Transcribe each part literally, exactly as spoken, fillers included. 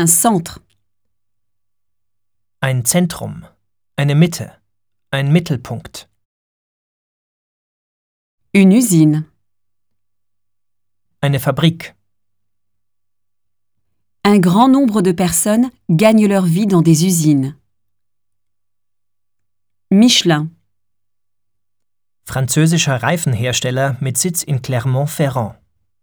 Un centre. Ein Zentrum, eine Mitte, ein Mittelpunkt. Une usine. Eine Fabrik. Un grand nombre de personnes gagnent leur vie dans des usines. Michelin. Französischer Reifenhersteller mit Sitz in Clermont-Ferrand.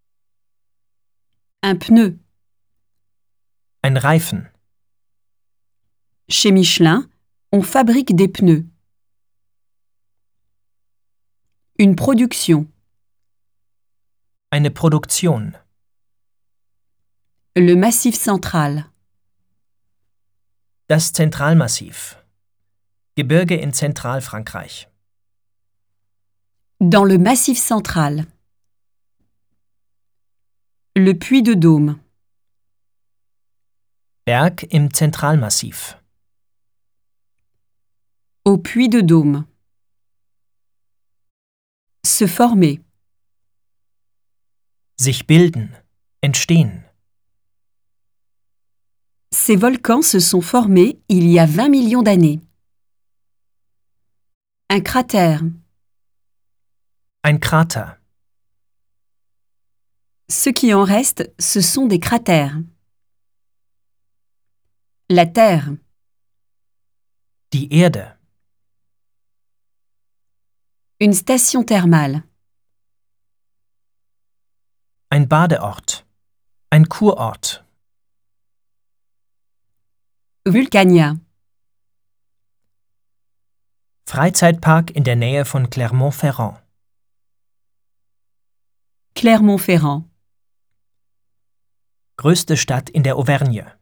Un pneu. Ein Reifen. Chez Michelin, on fabrique des pneus. Une production. Eine Produktion. Le Massif central. Das Zentralmassiv. Gebirge in Zentralfrankreich. Dans le Massif central. Le Puy de Dôme. Berg im Zentralmassiv. Au Puy de Dôme. Se former. Sich bilden. Entstehen. Ces volcans se sont formés il y a vingt millions d'années. Un cratère. Ein Krater. Ce qui en reste, ce sont des cratères. La Terre. Die Erde. Une station thermale. Ein Badeort. Ein Kurort. Vulcania. Freizeitpark in der Nähe von Clermont-Ferrand. Clermont-Ferrand. Größte Stadt in der Auvergne.